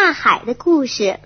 大海的故事。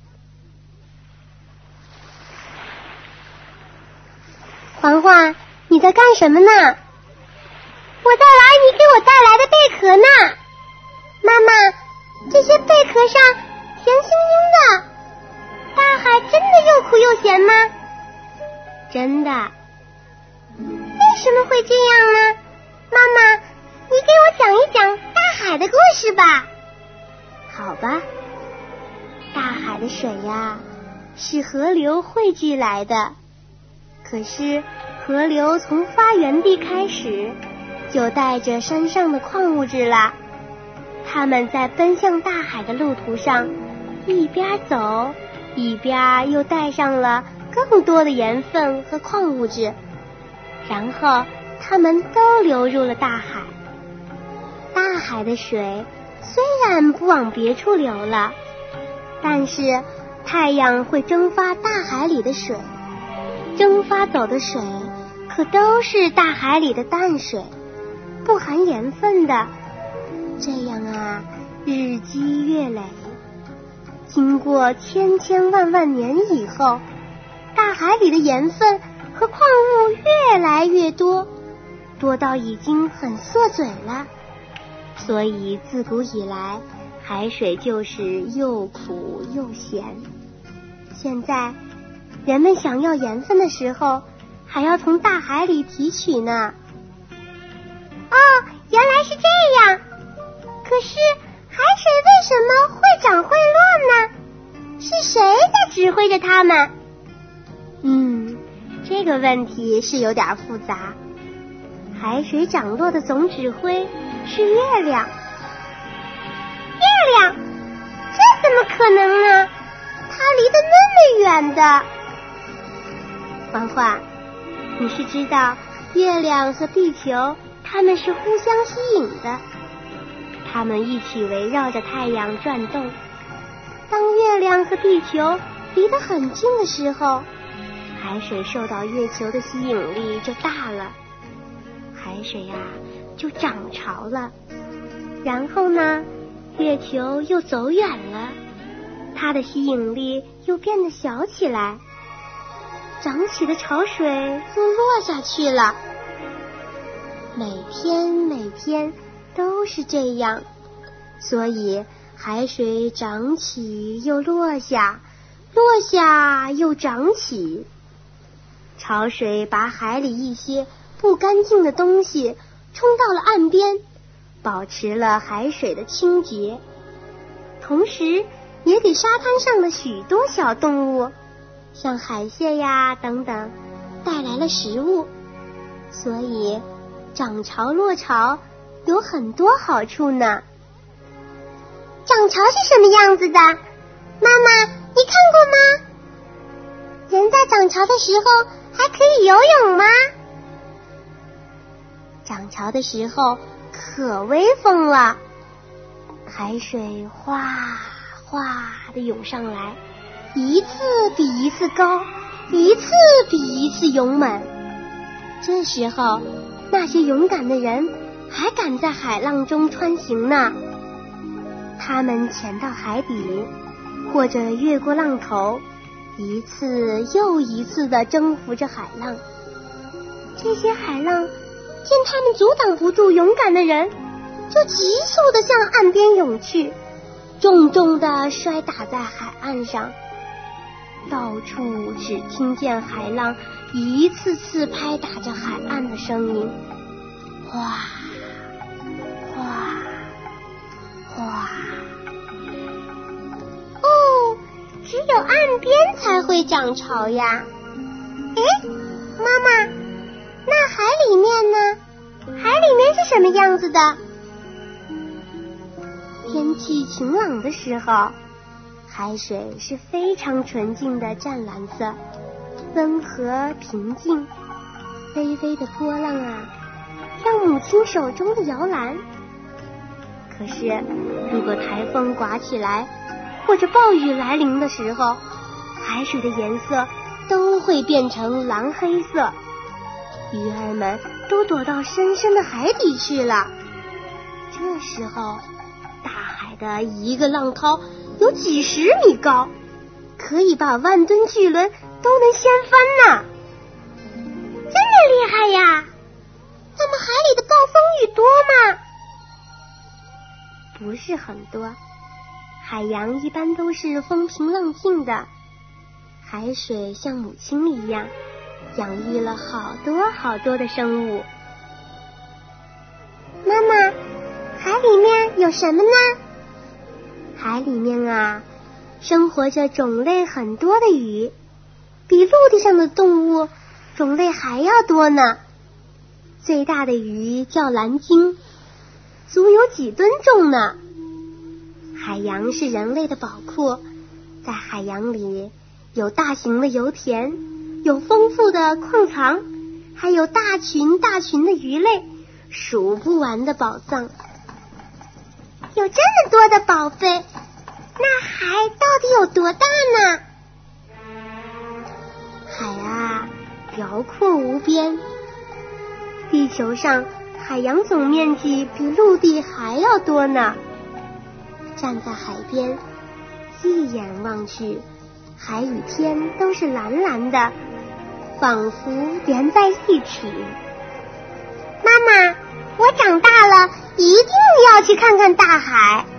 黄花，你在干什么呢？ 我在玩你给我带来的贝壳呢。妈妈，这些贝壳上甜腥腥的，大海真的又苦又咸吗？ 真的。 为什么会这样呢？妈妈，你给我讲一讲大海的故事吧。 好吧。大海的水呀，是河流汇聚来的。可是河流从发源地开始，就带着山上的矿物质了。它们在奔向大海的路途上，一边走，一边又带上了更多的盐分和矿物质，然后它们都流入了大海。大海的水虽然不往别处流了，但是太阳会蒸发大海里的水，蒸发走的水可都是大海里的淡水，不含盐分的。这样啊，日积月累，经过千千万万年以后，大海里的盐分和矿物越来越多，多到已经很涩嘴了。所以自古以来，海水就是又苦又咸。现在人们想要盐分的时候，还要从大海里提取呢。 哦，原来是这样。可是海水为什么会涨会落呢？是谁在指挥着它们？ 这个问题是有点复杂。海水涨落的总指挥是月亮。 月亮？这怎么可能呢？它离得那么远的。 黄花，你是知道月亮和地球它们是互相吸引的，它们一起围绕着太阳转动。当月亮和地球离得很近的时候，海水受到月球的吸引力就大了，海水呀就涨潮了。然后呢，月球又走远了，它的吸引力又变得小起来，涨起的潮水又落下去了。每天都是这样，所以海水涨起又落下，落下又涨起。潮水把海里一些不干净的东西冲到了岸边，保持了海水的清洁，同时也给沙滩上的许多小动物，像海蟹呀等等，带来了食物。所以涨潮落潮有很多好处呢。 涨潮是什么样子的？妈妈，你看过吗？人在涨潮的时候还可以游泳吗？ 涨潮的时候可威风了，海水哗哗地涌上来，一次比一次高，一次比一次勇猛。这时候那些勇敢的人还敢在海浪中穿行呢。他们潜到海底，或者越过浪头，一次又一次地征服着海浪。这些海浪见他们阻挡不住勇敢的人，就急速地向岸边涌去，重重地摔打在海岸上。到处只听见海浪一次次拍打着海岸的声音，哗哗哗。 哦，只有岸边才会涨潮呀。诶，妈妈，那海里面呢？海里面是什么样子的？ 天气晴朗的时候，海水是非常纯净的湛蓝色，温和平静。微微的波浪啊，像母亲手中的摇篮。可是如果台风刮起来，或者暴雨来临的时候，海水的颜色都会变成蓝黑色，鱼儿们都躲到深深的海底去了。这时候大海的一个浪涛有几十米高，可以把万吨巨轮都能掀翻呢。 真的厉害呀！那么海里的暴风雨多吗？ 不是很多，海洋一般都是风平浪静的。海水像母亲一样，养育了好多好多的生物。 妈妈，海里面有什么呢？ 海里面啊，生活着种类很多的鱼，比陆地上的动物种类还要多呢。最大的鱼叫蓝鲸，足有几吨重呢。海洋是人类的宝库，在海洋里有大型的油田，有丰富的矿藏，还有大群大群的鱼类，数不完的宝藏。 有这么多的宝贝，那海到底有多大呢？ 海啊，辽阔无边。地球上海洋总面积比陆地还要多呢。站在海边，一眼望去，海与天都是蓝蓝的，仿佛连在一起。 妈妈，我长大了一定要去看看大海。